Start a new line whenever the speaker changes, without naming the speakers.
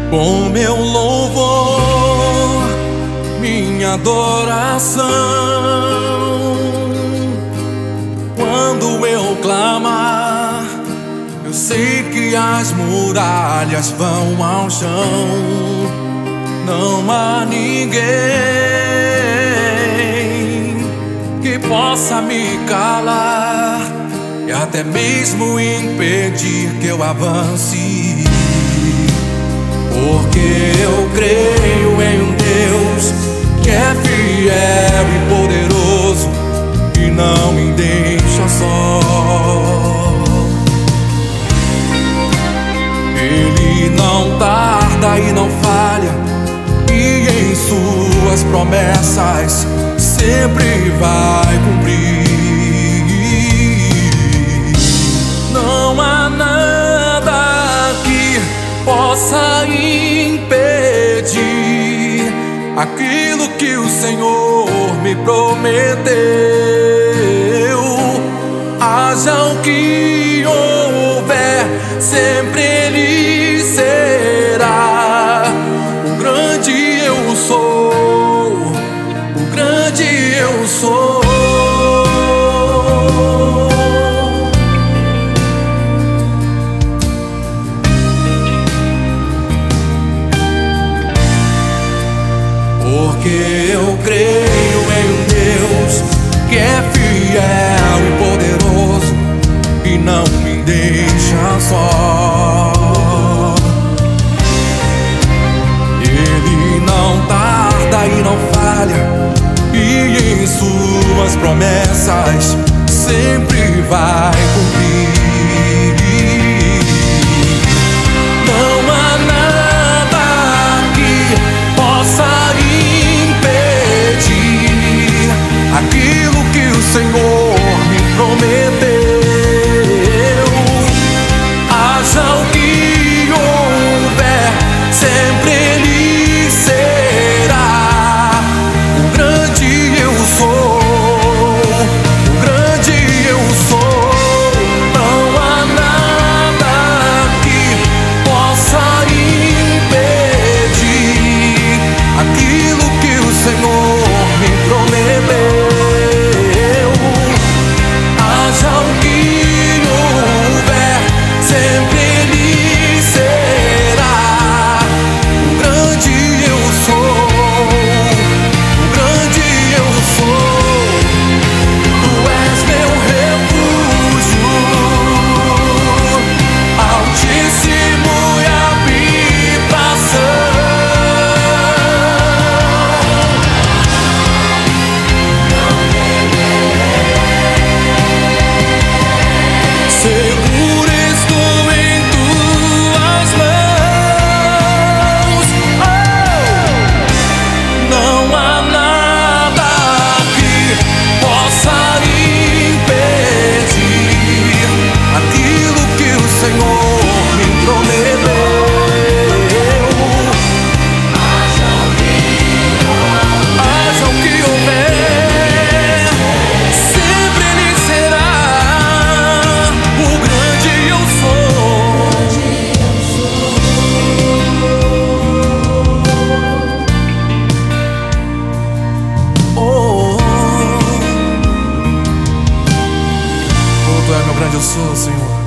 com meu louvor, minha adoração. Quando eu clamar, eu sei que as muralhas vão ao chão. Não há ninguém que possa me calar e até mesmo impedir que eu avance, porque eu creio em um Deus que é fiel e poderoso e não me deixa só. Ele não tarda e não falha, e em suas promessas sempre vai cumprir. Não há nada que possa impedir aquilo que o Senhor me prometeu. Haja o que houver, sempre Ele será. O grande eu sou, o grande eu sou. Porque eu creio em um Deus que é fiel e poderoso e não me deixa só. Ele não tarda e não falha, e em suas promessas sempre vai cumprir. Não há nada que possa impedir aquilo que o Senhor me prometeu. Haja o que houver, sempre Ele será. O grande eu sou, o grande eu sou. Não há nada que possa impedir aquilo que o Senhor me prometeu. Haja o que houver, sempre Ele será. O grande eu sou, o grande eu sou. Tu és meu refúgio, altíssimo e habitação. Seguro estou em tuas mãos. Não há nada que possa impedir aquilo que o Senhor me prometeu. Haja o que houver, sempre Ele será. O grande eu sou. Oh, Tu és meu grande eu sou, Senhor.